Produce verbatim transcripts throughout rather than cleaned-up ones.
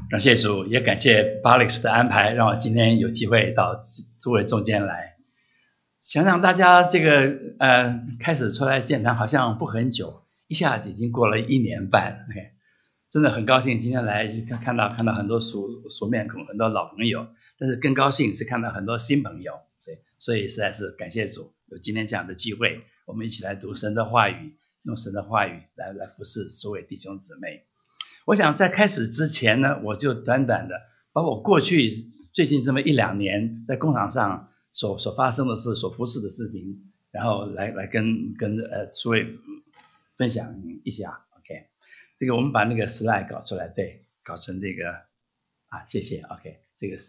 感谢主，也感谢 Alex 的安排，让我今天有机会到诸位中间来。想想大家这个呃开始出来建堂好像不很久，一下子已经过了一年半 ，OK， 真的很高兴今天来看看到看到很多熟熟面孔，很多老朋友，但是更高兴是看到很多新朋友，所以所以实在是感谢主，有今天这样的机会，我们一起来读神的话语，用神的话语来来服侍诸位弟兄姊妹。我想在开始之前呢，我就短短的把我过去最近这么一两年在工厂上所所发生的事、所服侍的事情，然后来来跟跟呃诸位分享一下。OK， 这个我们把那个 slide 搞出来，对，搞成这个啊，谢谢。OK， 这个是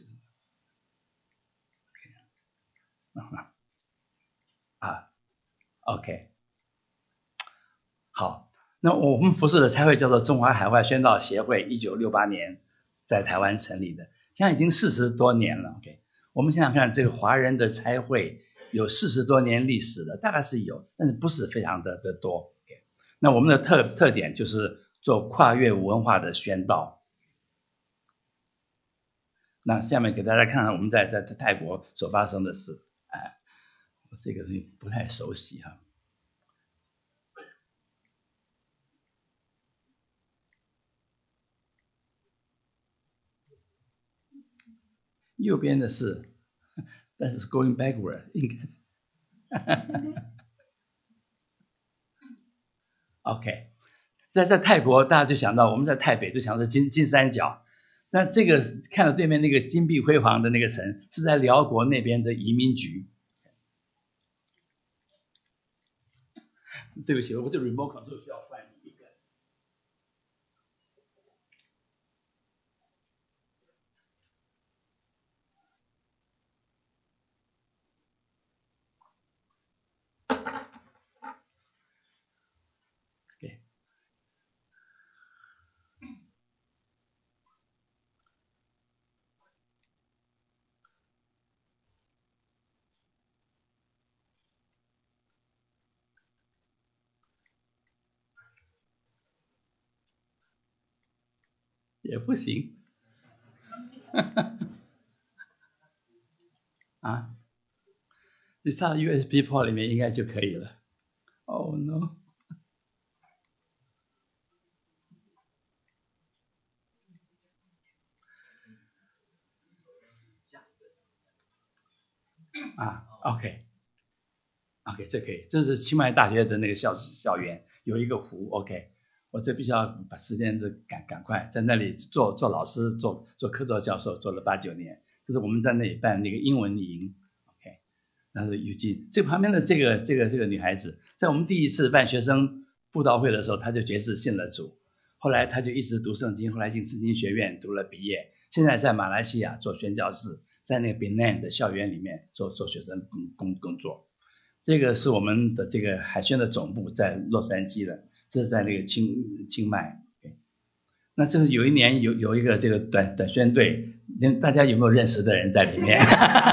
OK 啊 ，OK， 好。那我们服侍的差会叫做中华海外宣道协会，一九六八年在台湾成立的，现在已经四十多年了。OK， 我们想想看，这个华人的差会有四十多年历史的，大概是有，但是不是非常的的多。OK， 那我们的特特点就是做跨越文化的宣道。那下面给大家看看我们在在泰国所发生的事。哎，这个东西不太熟悉哈。右边的是，但是 going backward 应该，OK， 在在泰国大家就想到我们在台北就想到金金三角，那这个看到对面那个金碧辉煌的那个城是在辽国那边的移民局。对不起，我的 remote control 需要换一个。也不行啊，你插到 U S B port 里面应该就可以了。Oh no！ 啊 ，OK，OK， OK， 这可以，这是清迈大学的那个校校园有一个湖 ，OK。我这必须要把时间的赶赶快，在那里做做老师，做做客座教授，做了八九年。这是我们在那里办那个英文营 ，OK。那是有记，这旁边的这个这个这个女孩子，在我们第一次办学生布道会的时候，她就决志信了主，后来她就一直读圣经，后来进圣经学院读了毕业，现在在马来西亚做宣教士，在那个 Penang 的校园里面做做学生工工作。这个是我们的这个海宣的总部在洛杉矶的。这是在那个清清迈，那这是有一年有有一个这个短短宣队，大家有没有认识的人在里面？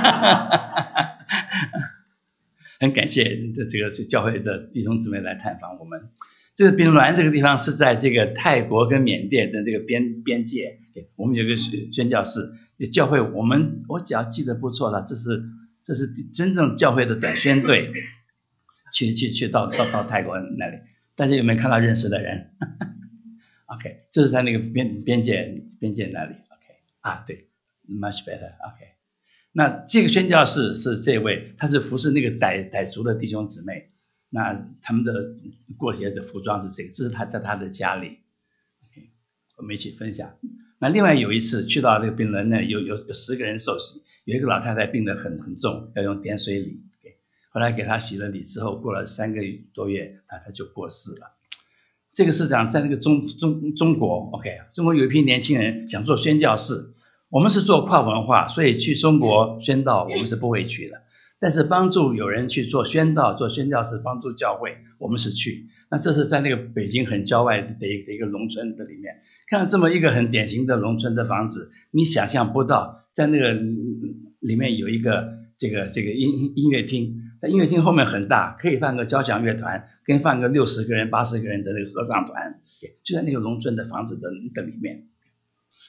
很感谢这这个教会的弟兄姊妹来探访我们。这个槟榔这个地方是在这个泰国跟缅甸的这个边边界，我们有个宣教士教会，我们我只要记得不错了，这是这是真正教会的短宣队，去去去到到到泰国那里。大家有没有看到认识的人？OK， 这是在那个边边界边界那里 ，OK 啊，对 ，much better，OK。那这个宣教士是这位，他是服侍那个傣傣族的弟兄姊妹，那他们的过节的服装是这个，这是他在他的家里 ，OK， 我们一起分享。那另外有一次去到这个病人那，有有有十个人受洗，有一个老太太病得很很重，要用点水礼。后来给他洗了礼之后，过了三个多月，他他就过世了。这个是讲在那个中中中国 ，OK， 中国有一批年轻人想做宣教士，我们是做跨文化，所以去中国宣道我们是不会去的。但是帮助有人去做宣道、做宣教士、帮助教会，我们是去。那这是在那个北京很郊外的一个一个农村的里面，看到这么一个很典型的农村的房子，你想象不到，在那个里面有一个这个这个音音乐厅。音乐厅后面很大，可以放个交响乐团，可以放个六十个人、八十个人的那个合唱团，就在那个农村的房子的的里面。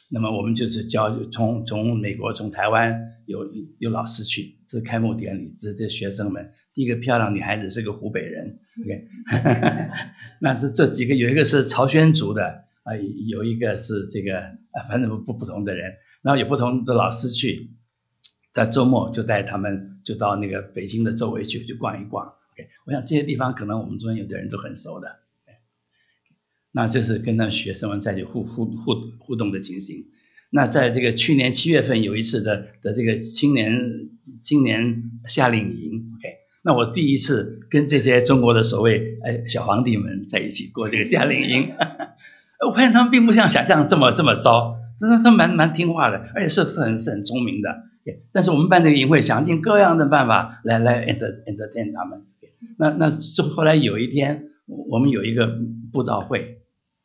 那么我们就是教从从美国从台湾有有老师去，这是开幕典礼，这这学生们，第一个漂亮女孩子是个湖北人 ，OK， 那这这几个有一个是朝鲜族的啊、呃，有一个是这个啊，反正不不同的人，然后有不同的老师去，在周末就带他们就到那个北京的周围去去逛一逛 ，OK， 我想这些地方可能我们中间有的人都很熟的。那这是跟那学生们在一起互互互互动的情形。那在这个去年七月份有一次的的这个青年青年夏令营 ，OK， 那我第一次跟这些中国的所谓哎小皇帝们在一起过这个夏令营，我发现他们并不像想象这么这么糟，但是他们蛮蛮听话的，而且是是很是很聪明的。但是我们办这个营会想尽各样的办法来来 enter entertain 他们。那那后来有一天我们有一个布道会。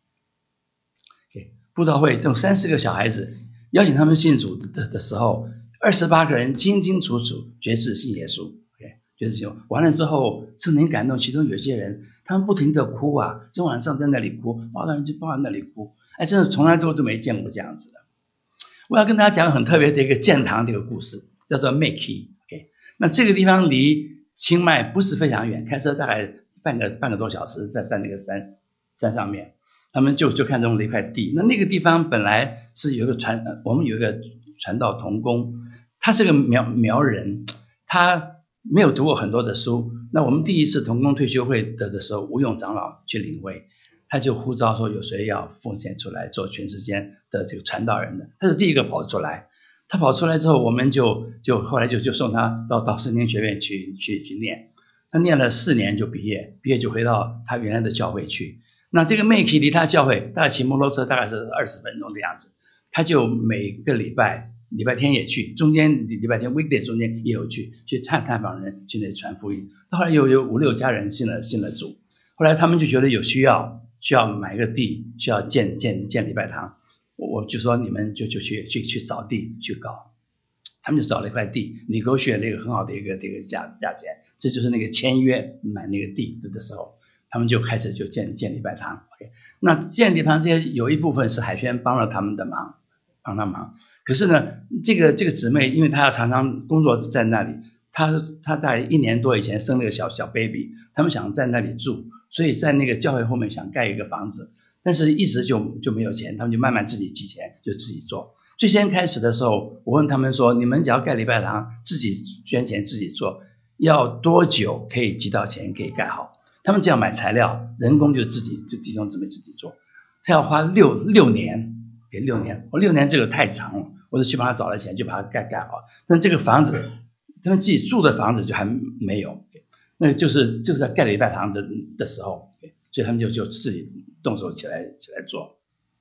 布道会这种三四个小孩子邀请他们信主的的时候，二十八个人清清楚楚决志信耶稣 ，OK， 决志信耶稣。完了之后，圣灵感动，其中有些人他们不停的哭啊，整晚上在那里哭，抱到人就抱在那里哭，哎，真的从来都都没见过这样子的。我要跟大家讲很特别的一个建堂的一个故事，叫做 Makey，OK， 那这个地方离清迈不是非常远，开车大概半个半个多小时，在在那个山山上面。他们就就看中了一块地，那那个地方本来是有一个传，我们有一个传道同工，他是个苗苗人，他没有读过很多的书。那我们第一次同工退休会的的时候，吴勇长老去领会，他就呼召说有谁要奉献出来做全世界的这个传道人的，他是第一个跑出来。他跑出来之后，我们就就后来就就送他到到圣经学院去去去念，他念了四年就毕业，毕业就回到他原来的教会去。那这个 Makey 离他教会大概骑摩托车大概是二十分钟的样子，他就每个礼拜礼拜天也去，中间礼拜天 weekday 中间也有去去探探访人，去那里传福音。到后来有有五六家人信了信了主，后来他们就觉得有需要需要买个地，需要建建建礼拜堂，我就说你们就就去去去找地去搞，他们就找了一块地，你给我选了一个很好的一个这个价价钱，这就是那个签约买那个地的时候。他们就开始就建建礼拜堂 ，OK， 那建礼拜堂这些有一部分是海轩帮了他们的忙，帮他忙。可是呢，这个这个姊妹，因为她要常常工作在那里，她她在一年多以前生了个小小 baby， 他们想在那里住，所以在那个教会后面想盖一个房子，但是一直就就没有钱，他们就慢慢自己积钱，就自己做。最先开始的时候，我问他们说，你们只要盖礼拜堂，自己捐钱自己做，要多久可以集到钱可以盖好？他们只要买材料，人工就自己就弟兄姊妹自己做，他要花六六年，给六年，我六年这个太长了，我就去帮他找了钱，就把它盖盖好。但这个房子，他们自己住的房子就还没有，那就是就是在盖礼拜堂的的时候，所以他们就就自己动手起来起来做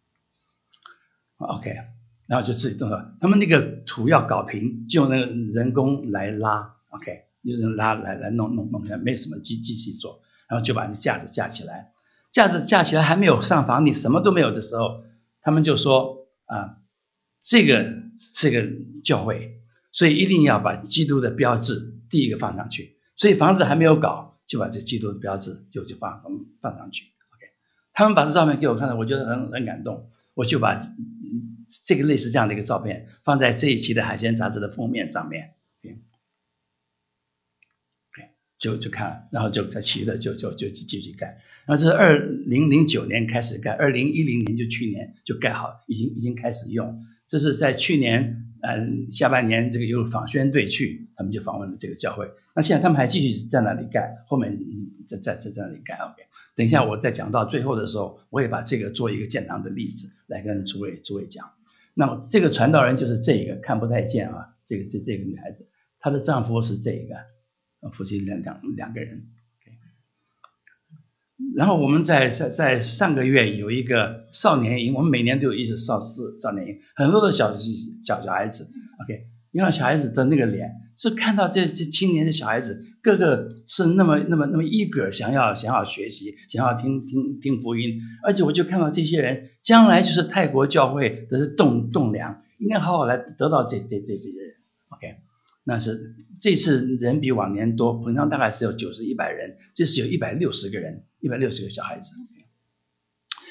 ，OK， 然后就自己动手，他们那个土要搞平，就用那个人工来拉 ，OK， 用拉来来弄弄弄起来，没有什么机机器做。然后就把那架子架起来，架子架起来还没有上房顶，什么都没有的时候，他们就说啊，这个是个教会，所以一定要把基督的标志第一个放上去。所以房子还没有搞，就把这基督的标志就就放放上去。OK， 他们把这照片给我看了，我觉得很很感动，我就把这个类似这样的一个照片放在这一期的海鲜杂志的封面上面。就就看，然后就在齐了，就就就继续盖。然后这是二零零九年开始盖，二零一零年就去年就盖好，已经已经开始用。这是在去年嗯、呃、下半年，这个有访宣队去，他们就访问了这个教会。那现在他们还继续在那里盖，后面在在在在那里盖。OK， 等一下我再讲到最后的时候，我也把这个做一个建堂的例子来跟诸位诸位讲。那么这个传道人就是这个看不太见啊，这个是这个女孩子，她的丈夫是这个。夫妻两两两个人 ，OK。然后我们在在在上个月有一个少年营，我们每年都有一次少四少年营，很多的小小小孩子 ，OK。因为小孩子的那个脸是看到这这青年的小孩子，个个是那么那么那么eager想要想要学习，想要听听听福音，而且我就看到这些人将来就是泰国教会的栋栋梁，应该好好来得到这这这这些人 ，OK。那是这次人比往年多，平常大概是有九十、一百人，这次有一百六十个人，一百六十个小孩子。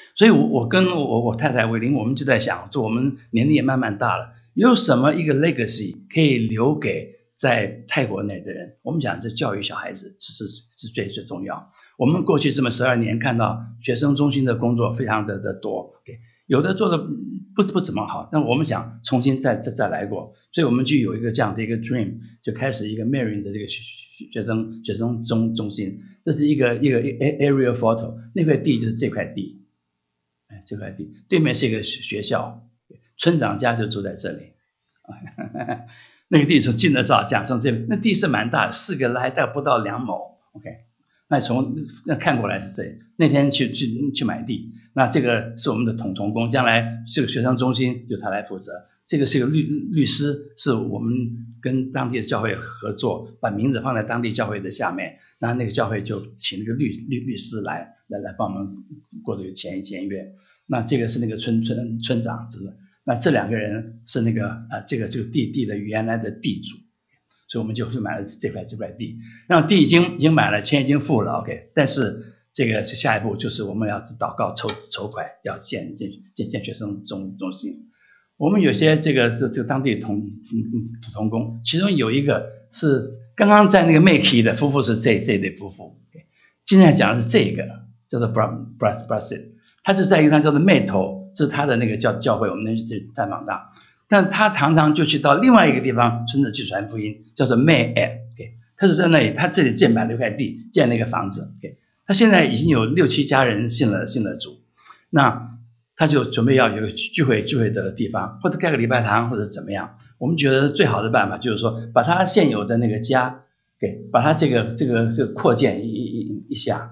所以我我跟我我太太伟玲，我们就在想，说我们年龄也慢慢大了，有什么一个 legacy 可以留给在泰国内的人？我们讲这教育小孩子是是是最最重要。我们过去这么十二年看到学生中心的工作非常的的多， okay， 有的做的不不怎么好，但我们想重新再再再来过，所以我们就有一个这样的一个 dream， 就开始一个 Marion 的这个学生学生中中心，这是一个一个 area photo， 那块地就是这块地，哎，这块地对面是一个学校，村长家就住在这里，那个地是近的照，讲从这边，那地是蛮大，四个来大概不到两亩 ，OK。那从那看过来是这里，那天去去去买地，那这个是我们的统统工，将来这个学生中心由他来负责。这个是个律律师，是我们跟当地的教会合作，把名字放在当地教会的下面，那那个教会就请那个律律律师来来来帮我们过这个签签约。那这个是那个村村村长，是不是？那这两个人是那个啊、呃、这个这个地地的原来的地主。所以我们就去买了这块这块地，然后地已经已经买了，钱已经付了 ，OK。但是这个下一步就是我们要祷告筹筹款，要建建建建学生中中心。我们有些这个这这个当地同同工，其中有一个是刚刚在那个 Make 的夫妇是这这对夫妇，今天讲的是这个叫做 Bra Bra Brasit， 他就在一个地方叫做妹头，这是他的那个教教会，我们那是在访大。但他常常就去到另外一个地方村子去传福音，叫做 May App，okay， 他是在那里，他这里建买了一块地，建了一个房子， okay， 他现在已经有六七家人信了信了主，那他就准备要有个聚会聚会的地方，或者盖个礼拜堂，或者怎么样。我们觉得最好的办法就是说，把他现有的那个家给把他这个这个这个扩建一一一下，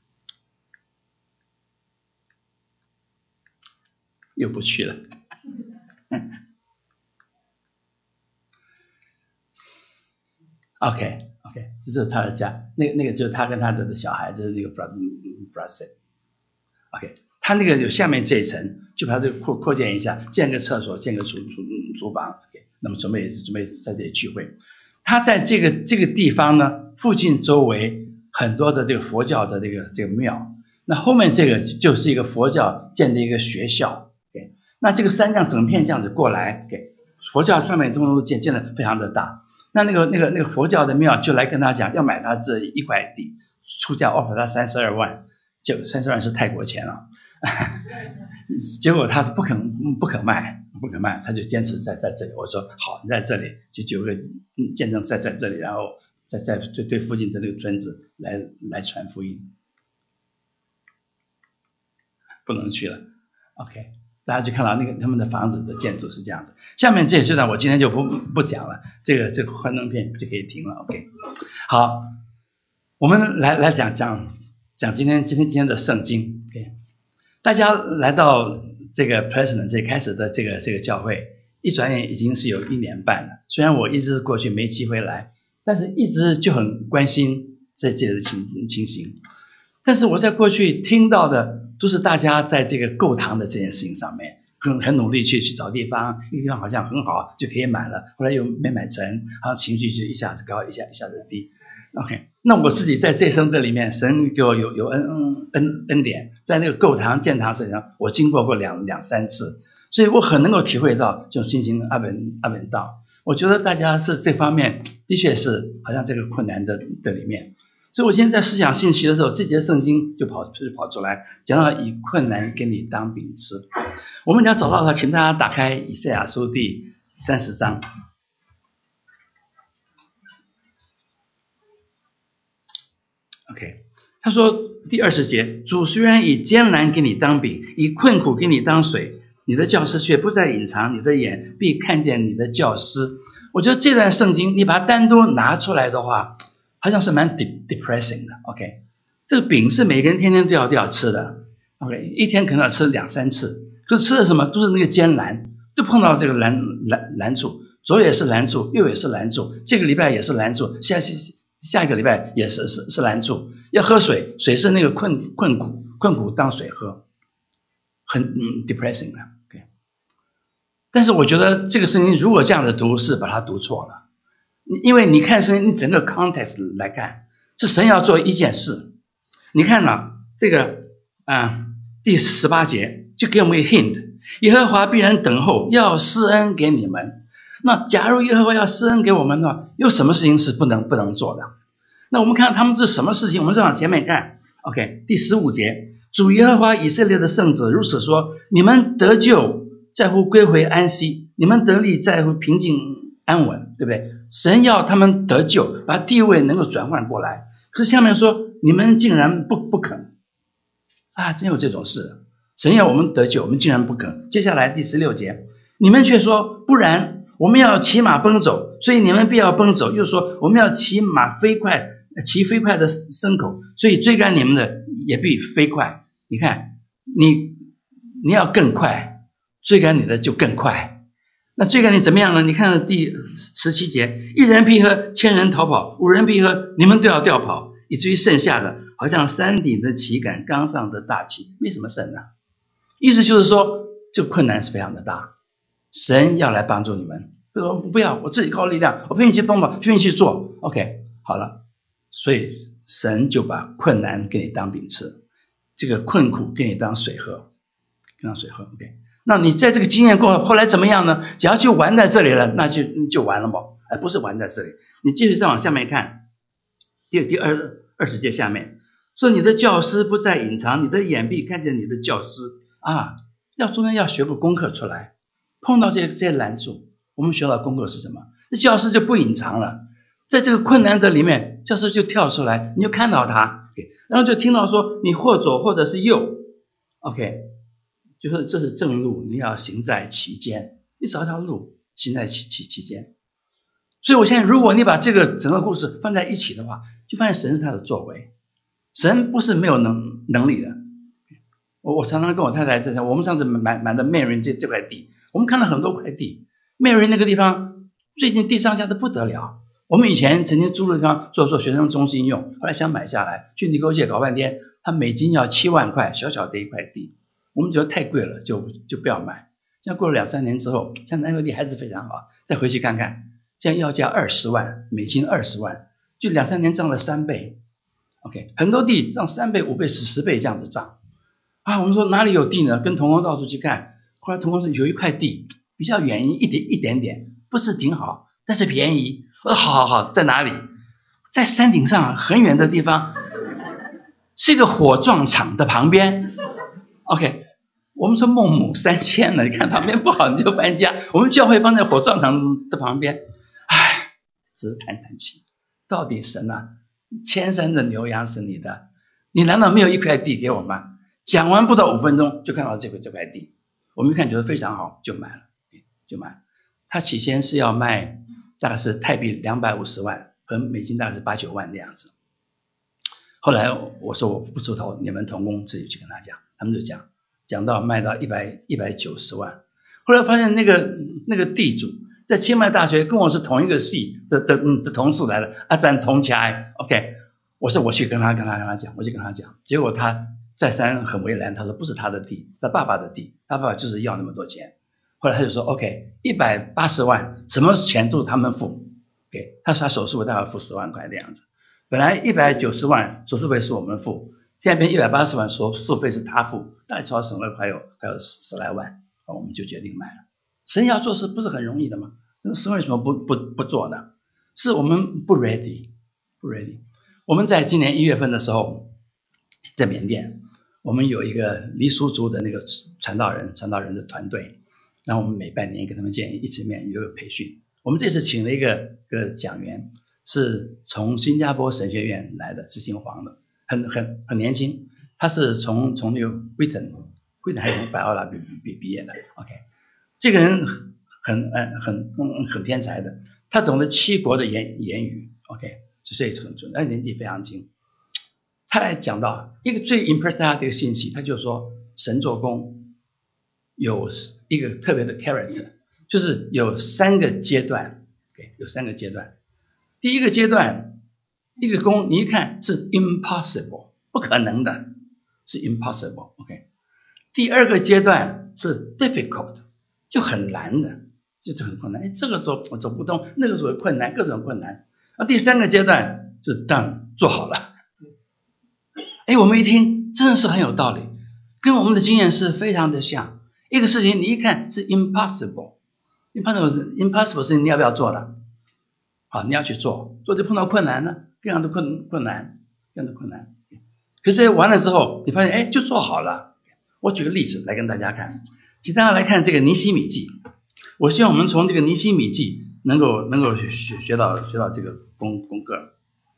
又不去了。OK OK， 这是他的家，那那个就是他跟他的小孩，这是那个 Brasit。OK， 他那个有下面这一层，就把这个扩扩建一下，建个厕所，建个厨厨厨房。OK， 那么准备准备在这里聚会。他在这个这个地方呢，附近周围很多的这个佛教的这个这个庙，那后面这个就是一个佛教建的一个学校。OK， 那这个山这样整片这样子过来，给佛教上面都建建的非常的大。那那个那个那个佛教的庙就来跟他讲要买他这一块地，出价 offer 他三十二万，就三十二万是泰国钱了，结果他不肯不肯卖不肯卖，他就坚持在在这里。我说好，你在这里就九个见证在在这里，然后再在对对附近的那个村子来来传福音，不能去了 ，OK。大家就看到那个他们的房子的建筑是这样子，下面这虽然我今天就不不讲了，这个这个幻灯片就可以停了 ，OK。好，我们来来讲讲讲今天今天今天的圣经 ，OK。大家来到这个 President 这开始的这个这个教会，一转眼已经是有一年半了。虽然我一直过去没机会来，但是一直就很关心这这的情情形。但是我在过去听到的。都是大家在这个购堂的这件事情上面很很努力去去找地方，一个地方好像很好就可以买了，后来又没买成，然后情绪就一下子高一下一下子低。OK， 那我自己在这一生的里面，神给我有有恩恩恩典，在那个购堂建堂事情上，我经过过两两三次，所以我很能够体会到这种心情阿本阿本道。我觉得大家是这方面的确是好像这个困难的的里面。所以我今天在思想信息的时候，这节圣经就跑就跑出来，讲到以困难给你当饼吃。我们要找到它，请大家打开以赛亚书第三十章。OK， 他说第二十节，主虽然以艰难给你当饼，以困苦给你当水，你的教师却不再隐藏，你的眼必看见你的教师。我觉得这段圣经你把它单独拿出来的话，好像是蛮 depressing 的 ，OK， 这个饼是每个人天天都要都要吃的 ，OK， 一天可能要吃两三次，可是吃的什么都是那个艰难，就碰到这个难难难处，左也是难处，右也是难处，这个礼拜也是难处，下下下一个礼拜也是是是难处，要喝水，水是那个困困苦困苦当水喝，很嗯 depressing 的 ，OK， 但是我觉得这个圣经如果这样的读是把它读错了。因为你看圣经，你整个 context 来看，是神要做一件事。你看啊，这个啊， 第十八节就给我们一个 hint， 耶和华必然等候，要施恩给你们。那假如耶和华要施恩给我们的话，有什么事情是不能不能做的？那我们看他们是什么事情，我们再往前面看。 OK， 第十五节，主耶和华以色列的圣者如此说，你们得救在乎归回安息，你们得力在乎平静安稳，对不对？神要他们得救，把地位能够转换过来。可是下面说你们竟然不不肯啊，真有这种事。神要我们得救，我们竟然不肯。接下来第十六节，你们却说不然，我们要骑马奔走，所以你们必要奔走。又说我们要骑马飞快，骑飞快的牲口，所以追赶你们的也必飞快。你看，你你要更快，追赶你的就更快。那追赶你怎么样呢？你看第十七节，一人必喝，千人逃跑，五人必喝，你们都要调跑，以至于剩下的好像山顶的旗杆，冈上的大旗，没什么剩的。意思就是说，这个困难是非常的大，神要来帮助你们。说不要，我自己靠力量，我拼命去奔跑，拼命去做。OK， 好了，所以神就把困难给你当饼吃，这个困苦给你当水喝，当水喝。OK。那你在这个经验过后，后来怎么样呢？只要就完在这里了，那就就完了嘛。哎，不是完在这里，你继续再往下面看，第第二二十节下面说，你的教师不再隐藏，你的眼必看见你的教师啊。要中间要学个功课出来，碰到这些这些难处，我们学到功课是什么？这教师就不隐藏了，在这个困难的里面，教师就跳出来，你就看到他，然后就听到说你或左或者是右 ，OK。就是这是正路，你要行在其间，你找一条路行在其其其间。所以我现在如果你把这个整个故事放在一起的话，就发现神是他的作为，神不是没有能能力的。我我常常跟我太太在讲，我们上次买买的麦伦这这块地，我们看到很多块地，麦伦那个地方最近地上价的不得了。我们以前曾经租的地方做做学生中心用，后来想买下来，去尼沟界搞半天，他美金要七万块，小小的一块地。我们觉得太贵了，就就不要买。现在过了两三年之后，像那块地还是非常好，再回去看看，现在要价二十万美金，二十万，就两三年涨了三倍。OK， 很多地涨三倍、五倍、十十倍这样子涨啊。我们说哪里有地呢？跟同工到处去看，后来同工说有一块地比较远一点一点点，不是挺好，但是便宜。我说好好好，在哪里？在山顶上很远的地方，是一个火葬场的旁边。OK， 我们说孟母三迁了，你看旁边不好你就搬家。我们教会放在火葬场的旁边，唉，只是叹叹气。到底神啊，千山的牛羊是你的，你难道没有一块地给我吗？讲完不到五分钟就看到这个这块地，我们一看觉得非常好，就买了，就买了。他起先是要卖大概是泰币两百五十万，和美金大概是八九万的样子。后来我说我不出头，你们同工自己去跟他讲。他们就讲讲到卖到一百一百九十万，后来发现那个那个地主在清迈大学跟我是同一个系的的的同事来了，啊，咱同起来 ，OK， 我说我去跟他跟他跟他讲，我去跟他讲，结果他再三很为难，他说不是他的地，他爸爸的地，他爸爸就是要那么多钱，后来他就说 OK， 一百八十万，什么钱都是他们付，给、okay, 他说他手术费大概付十万块的样子，本来一百九十万手术费是我们付。现在变一百八十万，手术费是他付，大概超省了快有快有十来万，我们就决定买了。神要做事不是很容易的吗？神为什么不不不做呢？是我们不 ready， 不 ready。我们在今年一月份的时候，在缅甸，我们有一个黎苏族的那个传道人传道人的团队，然后我们每半年跟他们见一次面，有个培训。我们这次请了一个个讲员，是从新加坡神学院来的，是姓黄的。很很很年轻，他是从从那个惠腾，惠腾还是从百奥拉毕毕毕业的。OK， 这个人很很很很很天才的，他懂得七国的言言语。OK， 所以很准，而且年纪非常轻。他来讲到一个最 impress 他的一个信息，他就说神做工有一个特别的 character， 就是有三个阶段。OK， 有三个阶段。第一个阶段。一个功你一看是 impossible， 不可能的，是 impossible。 OK， 第二个阶段是 difficult， 就很难的，就很困难。哎，这个走我走不动，那个走困难，各种困难。啊，第三个阶段是 done， 做好了。哎，我们一听真的是很有道理。 跟我们的经验是非常的像。一个事情你一看是 impossible，impossible 是 impossible 事情你要不要做的？好，你要去做，做就碰到困难呢，各样的困困难，各样的困难。可是完了之后，你发现哎，就做好了。我举个例子来跟大家看，请大家来看这个尼希米记。我希望我们从这个尼希米记能够能够学学到学到这个功功课。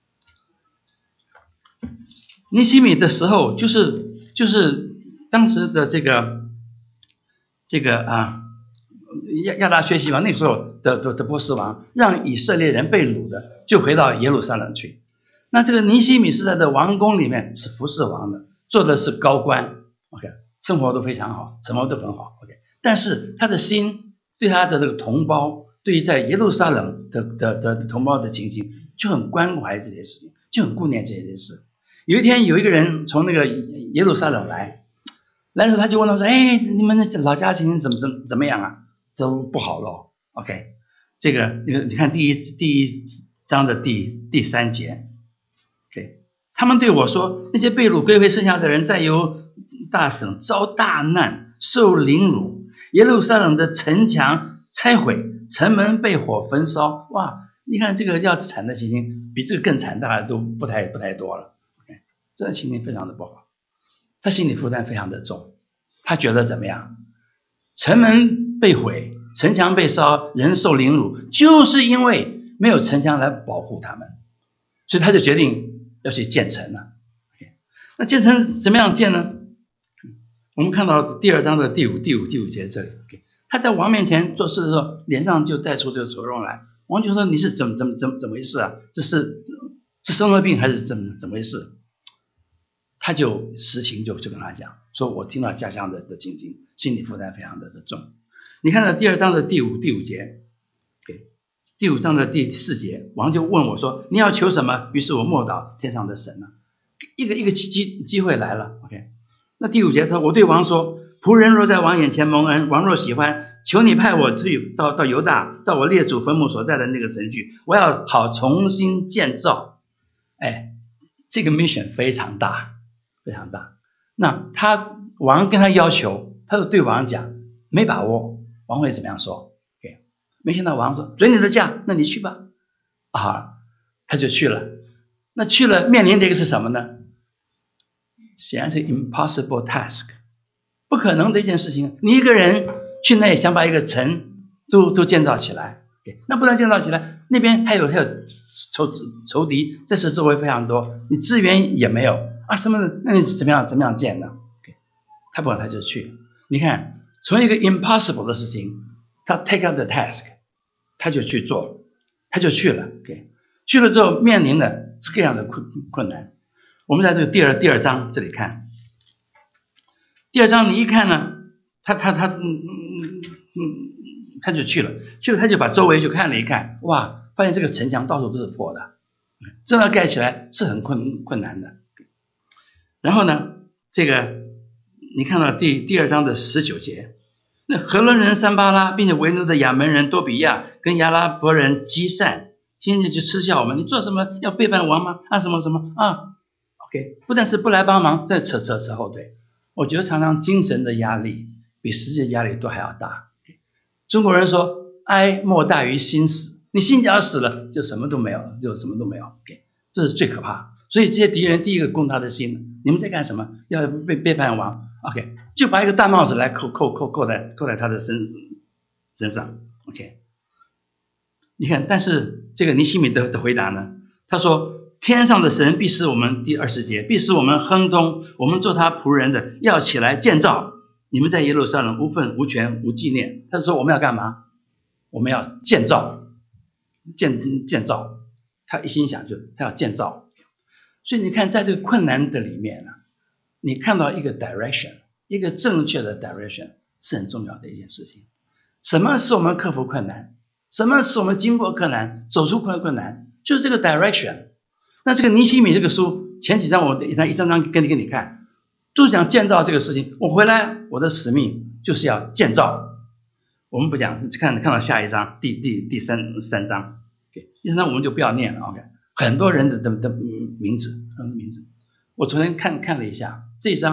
尼希米的时候，就是就是当时的这个这个啊亚亚达薛西王那个时候的的的波斯王，让以色列人被掳的就回到耶路撒冷去。那这个尼希米是在的王宫里面是服侍王的，做的是高官 ，OK， 生活都非常好，什么都很好 ，OK。但是他的心对他的这个同胞，对于在耶路撒冷的的的的同胞的情形，就很关怀这些事情，就很顾念这些事。有一天有一个人从那个耶路撒冷来，来的时候他就问他说：“哎，你们的老家情形怎么怎么怎么样啊？都不好咯 ，OK。”这个你你看第一第一章的第第三节。Okay. 他们对我说，那些被掳归回剩下的人在犹大省遭大难，受凌辱，耶路撒冷的城墙拆毁，城门被火焚烧。哇，你看这个要惨的情形比这个更惨，大家都不太不太多了。Okay. 这个情形非常的不好，他心理负担非常的重，他觉得怎么样？城门被毁，城墙被烧，人受凌辱，就是因为没有城墙来保护他们，所以他就决定要去建城了。Okay. 那建城怎么样建呢？我们看到第二章的第五第五第五节这里， okay. 他在王面前做事的时候，脸上就带出这个愁容来。王就说：“你是怎么怎么怎么怎么回事啊？这是是生了病还是怎么怎么回事？”他就实情就就跟他讲说：“我听到家乡的的情形，心理负担非常的的重。”你看到第二章的第五第五节。第五章的第四节，王就问我说：“你要求什么？”于是我默祷天上的神了，一个一个机机会来了。OK， 那第五节他说：“我对王说，仆人若在王眼前蒙恩，王若喜欢，求你派我去到到犹大，到我列祖坟墓所在的那个城去，我要好重新建造。”哎，这个 mission 非常大，非常大。那他王跟他要求，他就对王讲没把握，王会怎么样说？没想到王说：“准你的驾，那你去吧。”啊，他就去了。那去了，面临的一个是什么呢？显然是 impossible task， 不可能的一件事情。你一个人去那里想把一个城都都建造起来，那不能建造起来，那边还有还有仇仇敌，这是周围非常多，你资源也没有啊，什么的，那你怎么样怎么样建呢？他不管，他就去。你看，从一个 impossible 的事情，他 take up the task， 他就去做，他就去了。Okay. 去了之后面临的是各样的困困难。我们在这个第二第二章这里看，第二章你一看呢，他他他嗯嗯嗯，他就去了，去了他就把周围就看了一看，哇，发现这个城墙到处都是破的，真的盖起来是很困困难的。然后呢，这个你看到第第二章的十九节。那何伦人三巴拉，并且为奴的亚门人多比亚跟亚拉伯人基散，今天就嗤笑我们，你做什么要背叛王吗？啊什么什么啊 ？OK， 不但是不来帮忙，再扯扯扯后腿。我觉得常常精神的压力比实际的压力都还要大。Okay. 中国人说哀莫大于心死，你心只要死了，就什么都没有了，就什么都没有。OK， 这是最可怕。所以这些敌人第一个攻他的心，你们在干什么？要背背叛王。OK， 就把一个大帽子来扣扣扣扣在扣在他的身身上。OK， 你看，但是这个尼希米的的回答呢？他说：“天上的神必使我们第二十节，必使我们亨通，我们做他仆人的要起来建造。你们在耶路撒冷无份无权无纪念。”他说：“我们要干嘛？我们要建造，建建造。”他一心想就他要建造。所以你看，在这个困难的里面呢，你看到一个 direction， 一个正确的 direction 是很重要的一件事情。什么是我们克服困难？什么是我们经过困难走出困困难？就是这个 direction。那这个尼希米这个书前几章我一张一张张跟你跟你看，就是讲建造这个事情。我回来我的使命就是要建造。我们不讲，看看到下一章第第第三三章，第三章我们就不要念了。OK， 很多人的的的名字，很多名字。我昨天看看了一下，这一章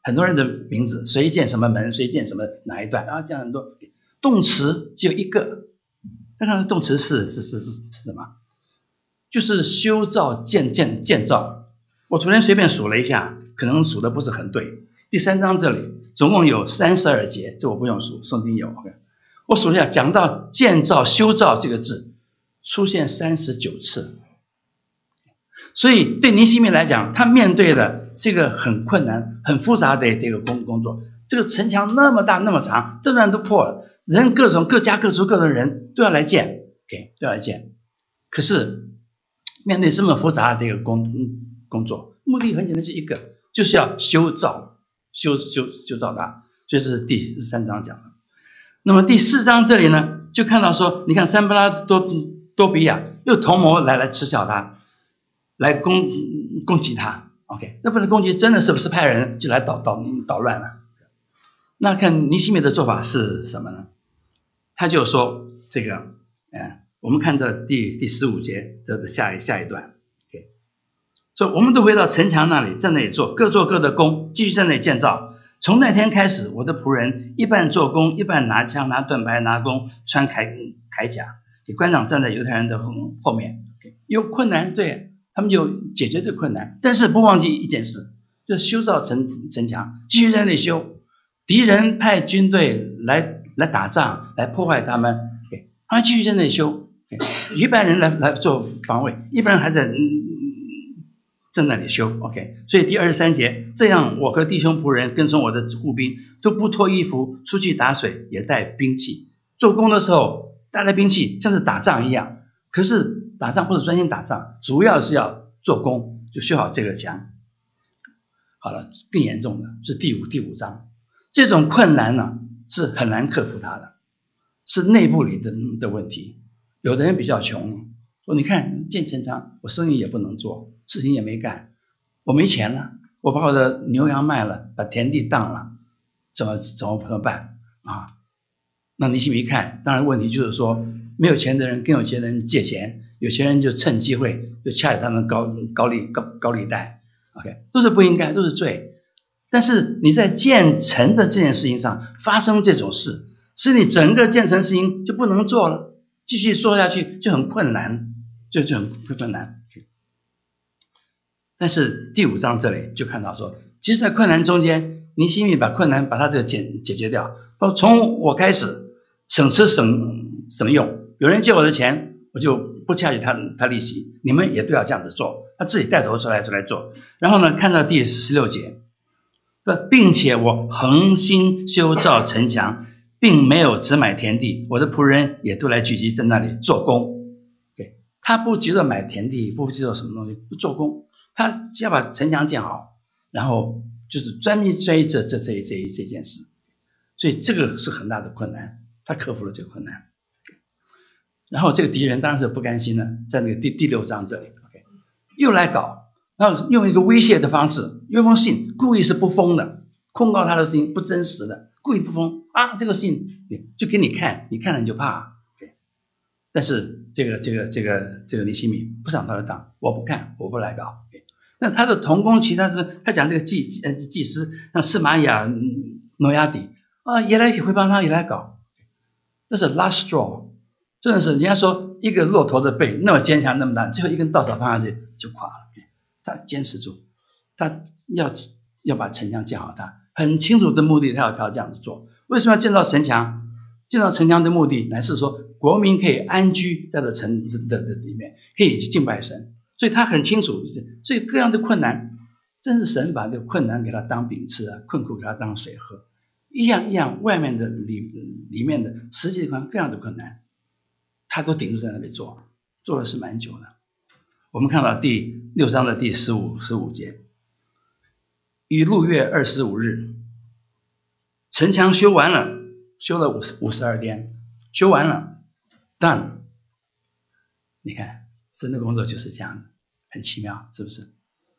很多人的名字，谁建什么门，谁建什么哪一段啊，这样很多。动词只有一个，那看动词是是是是什么？就是修造建建建造。我昨天随便数了一下，可能数的不是很对。第三章这里总共有三十二节，这我不用数，圣经有。我数了一下，讲到建造修造这个字出现三十九次。所以对尼希米来讲，他面对的这个很困难很复杂的这个工工作，这个城墙那么大那么长，这段都破了，人各种各家各族各的人都要来建， OK 都要来建。可是面对这么复杂的这个工工作，目的很简单，就一个，就是要修造修修修造它。所以这是第三章讲的。那么第四章这里呢，就看到说，你看山巴拉多多比亚又同谋来来耻笑他，来攻攻击他。 OK， 那不能攻击，真的是不是派人就来捣捣捣乱了？那看尼希米的做法是什么呢？他就说这个，哎，我们看这第第十五节的下一下一段。OK， 说我们都回到城墙那里，在那里做，各做各的工，继续在那里建造。从那天开始，我的仆人一半做工，一半拿枪、拿盾牌、拿弓、穿铠铠甲。官长站在犹太人的后后面， okay， 有困难，对。他们就解决这个困难，但是不忘记一件事，就是修造城城墙，继续在那里修。敌人派军队来来打仗，来破坏他们， okay， 他们继续在那里修。okay， 一般人来来做防卫，一般人还在、嗯、在那里修。OK， 所以第二十三节，这样我和弟兄仆人跟从我的护兵，都不脱衣服，出去打水，也带兵器。做工的时候带了兵器，像是打仗一样。可是打仗不是专心打仗，主要是要做工，就修好这个墙。好了，更严重的是第五第五章，这种困难呢是很难克服它的，是内部里的的问题。有的人比较穷，说你看建城墙，我生意也不能做，事情也没干，我没钱了，我把我的牛羊卖了，把田地当了，怎么怎么怎么办啊？那尼希米一看，当然问题就是说，没有钱的人跟有钱的人借钱，有钱人就趁机会就掐着他们高高利高高利贷。 OK， 都是不应该，都是罪。但是你在建城的这件事情上发生这种事，使你整个建成事情就不能做了，继续做下去就很困难，就就很困难。但是第五章这里就看到说，其实在困难中间，尼希米把困难把它这个解解决掉。从我开始省吃省省用，有人借我的钱，我就不掐取他他利息，你们也都要这样子做。他自己带头出来出来做。然后呢，看到第十六节，并且我恒心修造城墙，并没有只买田地，我的仆人也都来聚集在那里做工。对，他不急着买田地，不急着什么东西，不做工，他只要把城墙建好，然后就是专门追这这这这这这件事。所以这个是很大的困难，他克服了这个困难。然后这个敌人当然是不甘心了，在那个第第六章这里 ，OK， 又来搞，然后用一个威胁的方式，有一封信故意是不封的，控告他的事情不真实的，故意不封啊，这个信就给你看，你看了你就怕。okay， 但是这个这个这个这个尼希米不上他的当，我不看，我不来搞。okay， 那他的同工其他是他讲这个祭祭祭司，像示玛雅、挪亚底啊，也来会帮他也来搞，这是 last straw。真的是人家说一个骆驼的背那么坚强那么大，最后一根稻草放下去就垮了。他坚持住，他要要把城墙建好，他很清楚的目的，他要他要这样子做。为什么要建造城墙？建造城墙的目的乃是说国民可以安居在这城的的里面，可以去敬拜神。所以他很清楚，所以各样的困难，真是神把这个困难给他当饼吃啊，困苦给他当水喝，一样一样，外面的里里面的实际上各样的困难。他都顶住在那里做，做的是蛮久的。我们看到第六章的第十五十五节，于六月二十五日，城墙修完了，修了五十五十二天，修完了 ，done。你看，神的工作就是这样的，很奇妙，是不是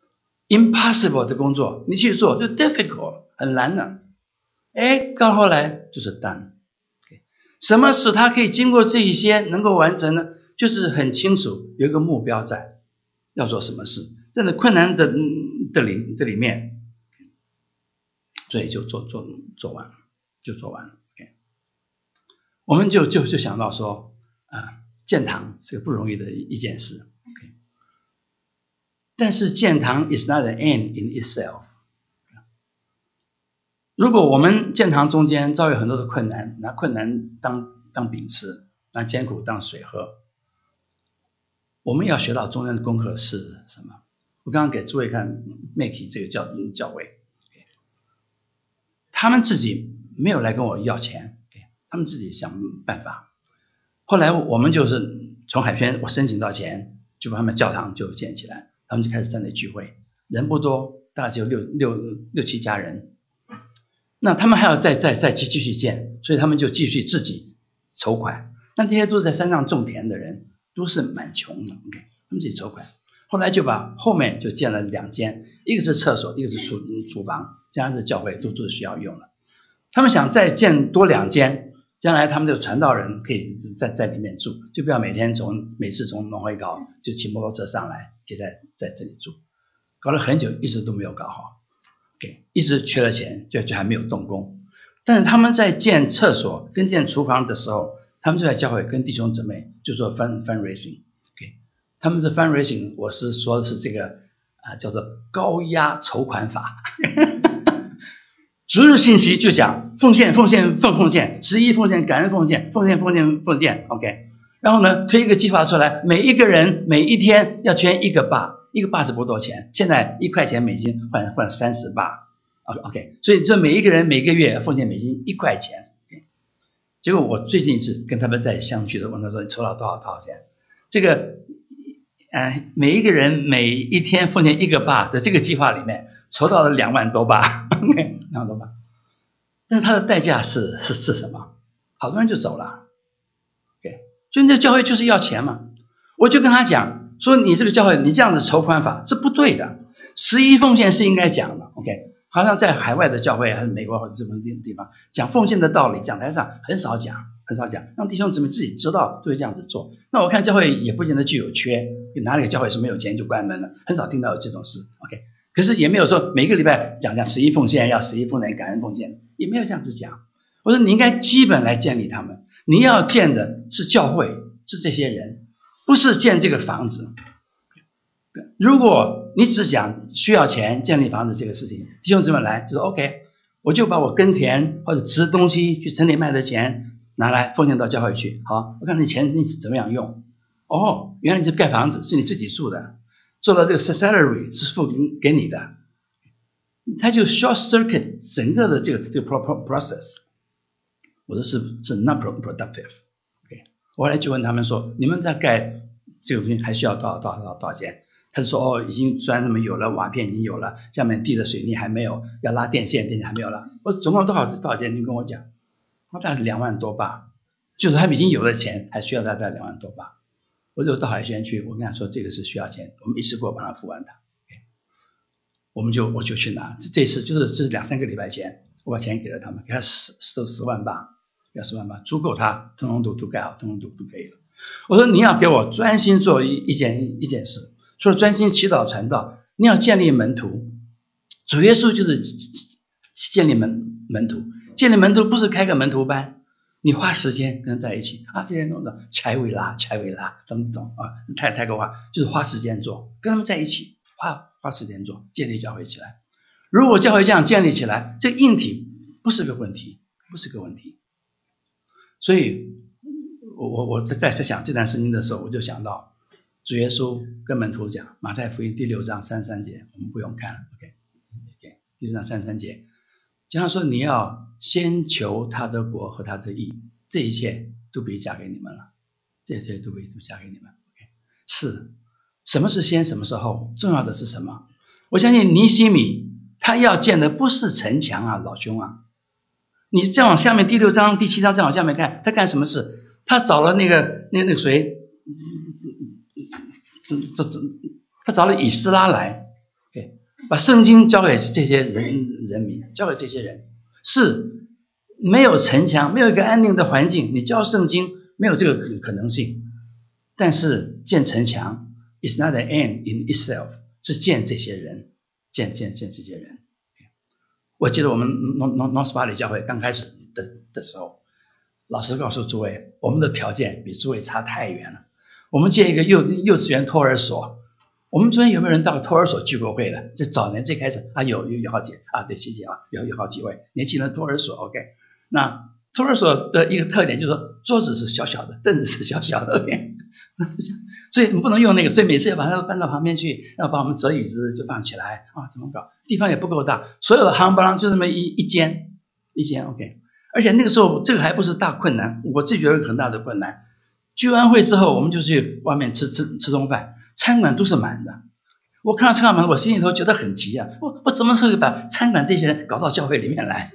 ？impossible 的工作，你去做就 difficult， 很难的。哎，到后来就是 done。什么使他可以经过这一些能够完成呢？就是很清楚有一个目标在，要做什么事。在那困难的的里的里面， 所以就做做做完了，就做完了。OK， 我们就就就想到说啊，建堂是个不容易的一件事。OK， 但是建堂 is not an end in itself。如果我们建堂中间遭遇很多的困难，拿困难当当饼吃，拿艰苦当水喝，我们要学到中间的功课是什么？我刚刚给诸位看 Make 这个教教会，他们自己没有来跟我要钱，他们自己想办法。后来我们就是从海轩我申请到钱，就把他们教堂就建起来，他们就开始在那里聚会，人不多，大概只有六六六七家人。那他们还要再再再继续建，所以他们就继续自己筹款。那这些都是在山上种田的人，都是蛮穷的 ，OK， 他们自己筹款。后来就把后面就建了两间，一个是厕所，一个是厨厨房，将来是教会都都是需要用的。他们想再建多两间，将来他们的传道人可以在在里面住，就不要每天从每次从农会搞就骑摩托车上来，可以在在这里住。搞了很久，一直都没有搞好。Okay， 一直缺了钱，就就还没有动工。但是他们在建厕所跟建厨房的时候，他们就在教会跟弟兄姊妹就做 fund fundraising。Okay， 他们是 fundraising， 我是说的是这个啊、呃、叫做高压筹款法。逐日信息就讲奉献奉献奉奉献，十一奉献感恩奉献奉献奉献奉献 OK， 然后呢推一个计划出来，每一个人每一天要捐一个巴。一个巴是不多钱，现在一块钱美金换换三十巴 ，OK， 所以这每一个人每个月奉献美金一块钱。Okay， 结果我最近是跟他们在相聚的，问他说你筹了多少多少钱？这个呃每一个人每一天奉献一个巴的这个计划里面，筹到了两万多巴 ，OK， 两万多巴。但是它的代价是是是什么？好多人就走了 ，OK， 所以那教会就是要钱嘛。我就跟他讲。说你这个教会你这样的筹款法是不对的，十一奉献是应该讲的 ，OK， 好像在海外的教会还是美国或者日本的地方讲奉献的道理，讲台上很少讲，很少讲，让弟兄姊妹自己知道都会这样子做。那我看教会也不见得具有缺，哪里个教会是没有钱就关门了，很少听到有这种事 ，OK， 可是也没有说每个礼拜讲讲十一奉献要十一奉献感恩奉献，也没有这样子讲。我说你应该基本来建立他们，你要建的是教会，是这些人。不是建这个房子。如果你只讲需要钱建立房子这个事情，弟兄姊妹来就说 OK， 我就把我耕田或者植东西去城里卖的钱拿来奉献到教会去。好，我看你钱你怎么样用。哦，原来你是盖房子是你自己住的，做到这个 salary 是付给你的，他就 short circuit 整个的这个这个 process， 我说是是 not productive。我后来就问他们说，你们在盖这个东西还需要多少多少多少多少钱？他就说哦，已经砖什么有了，瓦片已经有了，下面地的水泥还没有，要拉电线，电线还没有拉。我说总共多少多少钱？你跟我讲。他大概是两万多吧，就是他们已经有了钱，还需要大概两万多吧。我就到海轩去，我跟他说这个是需要钱，我们一次过帮他付完它。我们就我就去拿，这次就是是两三个礼拜前，我把钱给了他们，给他十十十万吧。要十万吧，足够他通通都都盖好，通通都都可以了。我说你要给我专心做一一件一件事，除了专心祈祷传道，你要建立门徒。主耶稣就是建立门门徒，建立门徒不是开个门徒班，你花时间跟他在一起啊，这些人懂的，柴维拉柴维拉，懂不懂啊？太太个话就是花时间做，跟他们在一起，花花时间做，建立教会起来。如果教会这样建立起来，这硬体不是个问题，不是个问题。所以我我我在在想这段圣经的时候，我就想到主耶稣跟门徒讲，马太福音第六章三十三节，我们不用看了 ，OK， OK， 第六章三十三节，经常说你要先求他的国和他的义，这一切都必加给你们了，这一切都必都加给你们 ，OK， 是什么是先，什么是后？重要的是什么？我相信尼希米他要建的不是城墙啊，老兄啊。你再往下面第六章第七章再往下面看，他干什么事？他找了那个那那个谁，这这这，他找了以斯拉来，对，把圣经交给这些人人民，交给这些人，是没有城墙，没有一个安定的环境，你教圣经没有这个可能性。但是建城墙 is not an end in itself， 是建这些人，建建建这些人。 我记得我们 North Valley 教会刚开始的的时候，老师告诉诸位，我们的条件比诸位差太远了。我们建一个幼幼稚园托儿所，我们昨天有没有人到托儿所聚过会的？这早年最开始啊，有有有好几啊，对，谢谢啊，有有好几位年轻人托儿所 ，OK。那托儿所的一个特点就是说，桌子是小小的，凳子是小小的 ，OK。所以你不能用那个，所以每次要把它搬到旁边去，然后把我们折椅子就放起来啊，怎么搞？地方也不够大，所有的夯不啷就这么一一间一间 OK。而且那个时候这个还不是大困难，我自己觉得很大的困难。聚完会之后，我们就去外面吃吃吃中饭，餐馆都是满的。我看到餐馆满，我心里头觉得很急啊！我我怎么会把餐馆这些人搞到教会里面来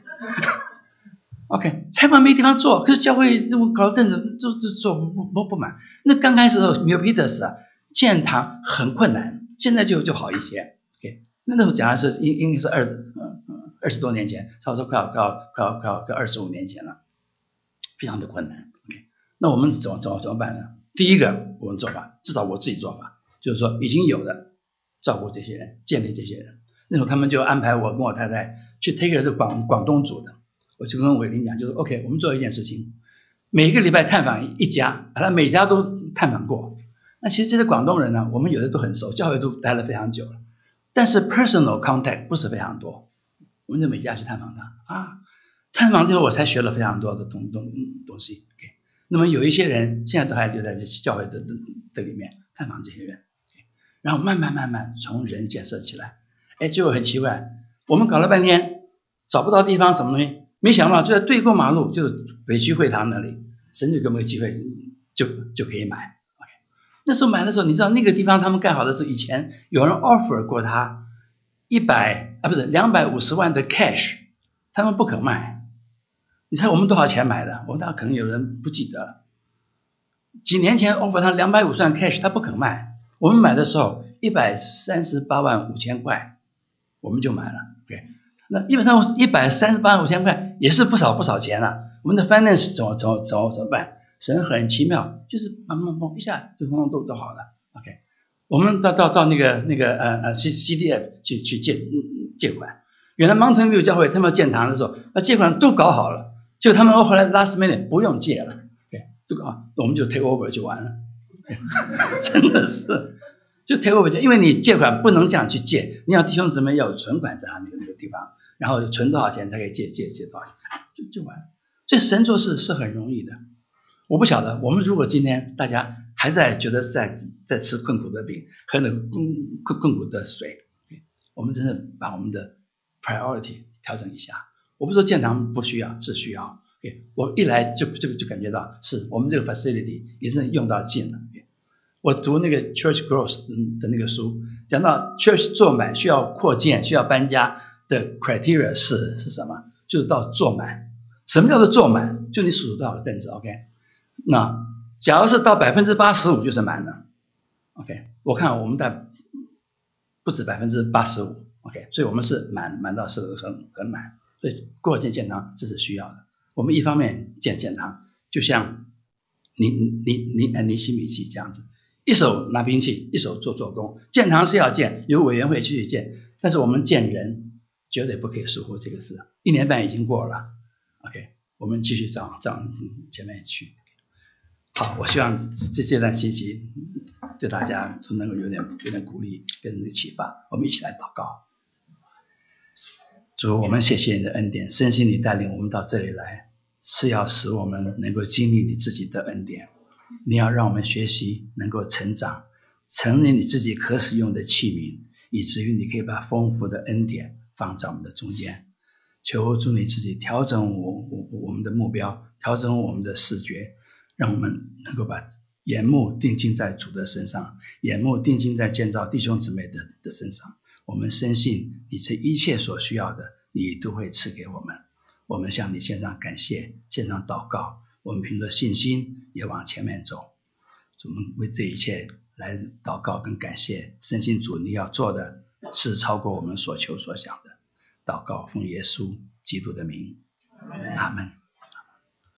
？OK， 餐馆没地方坐，可是教会这么搞凳子就就坐不不不满。那刚开始的时候 Milpitas 啊，建堂很困难，现在就就好一些。OK， 那时候讲的是应应该是二嗯嗯二十多年前，差不多快要快要快要快要快二十五年前了，非常的困难。OK， 那我们怎么怎么怎么办呢？第一个我们做法，至少我自己做法，就是说已经有的照顾这些人，建立这些人。那时候他们就安排我跟我太太去 take care 是广广东组的。我就跟伟林讲，就是 OK， 我们做一件事情，每个礼拜探访一家，把他每家都探访过。那其实这些广东人呢，我们有的都很熟，教会都待了非常久了，但是 personal contact 不是非常多。我们就每家去探访他啊，探访之后我才学了非常多的东东东西。OK， 那么有一些人现在都还留在这教会的的的里面探访这些人， OK， 然后慢慢慢慢从人建设起来。哎，结果很奇怪，我们搞了半天找不到地方什么东西。没想到就在对过马路，就是北区会堂那里，神就给我们个机会，就就可以买。OK， 那时候买的时候，你知道那个地方他们盖好的时候，以前有人 offer 过他一百啊不是两百五十万的 cash， 他们不肯卖。你猜我们多少钱买的？我大可能有人不记得了。几年前 offer 他两百五十万 cash， 他不肯卖。我们买的时候一百三十八万五千块，我们就买了。OK。那基本上一百三十八万五千块也是不少不少钱了、啊。我们的 finance 怎么怎么怎么怎么办？神很奇妙，就是砰砰砰一下就通通都都好了。OK， 我们到到到那个那个呃呃 C C D F 去去借、嗯、借款。原来 Mountain View 教会他们要建堂的时候，把借款都搞好了，就他们后来 last minute 不用借了 ，OK， 都搞好，我们就 take over 就完了，真的是。就 take over 就因为你借款不能这样去借，你要弟兄姊妹要有存款在他那个那个地方。然后存多少钱才可以借借借多少钱，就就完了。所以神做事是很容易的。我不晓得，我们如果今天大家还在觉得在在吃困苦的饼，喝那困困苦的水，我们真是把我们的 priority 调整一下。我不说建堂不需要，是需要。我一来就就就感觉到，是我们这个 facility 也是用到尽了。我读那个 church growth 的那个书，讲到 church 做满需要扩建，需要搬家。的 criteria 是是什么？就是到坐满。什么叫做坐满？就你数数多少个凳子 ，OK？ 那假如是到百分之八十五就是满了 ，OK？ 我看我们大不止百分之八十五 ，OK？ 所以我们是满满到是很很满，所以扩建建堂这是需要的。我们一方面建建堂，就像尼尼尼尼希米记这样子，一手拿兵器，一手做做工。建堂是要建，有委员会去建，但是我们建人。绝对不可以疏忽这个事，一年半已经过了 ，OK， 我们继续找找前面去。好，我希望这这段信息对大家都能够有点有点鼓励跟启发，我们一起来祷告。主，我们谢谢你的恩典，深信你带领我们到这里来，是要使我们能够经历你自己的恩典。你要让我们学习，能够成长，成为你自己可使用的器皿，以至于你可以把丰富的恩典放在我们的中间。求主你自己调整我我我们的目标，调整我们的视觉，让我们能够把眼目定睛在主的身上，眼目定睛在建造弟兄姊妹的的身上。我们深信你这一切所需要的，你都会赐给我们。我们向你献上感谢，献上祷告，我们凭着信心也往前面走。我们为这一切来祷告跟感谢，深信主你要做的是超过我们所求所想的。祷告奉耶稣基督的名，阿们。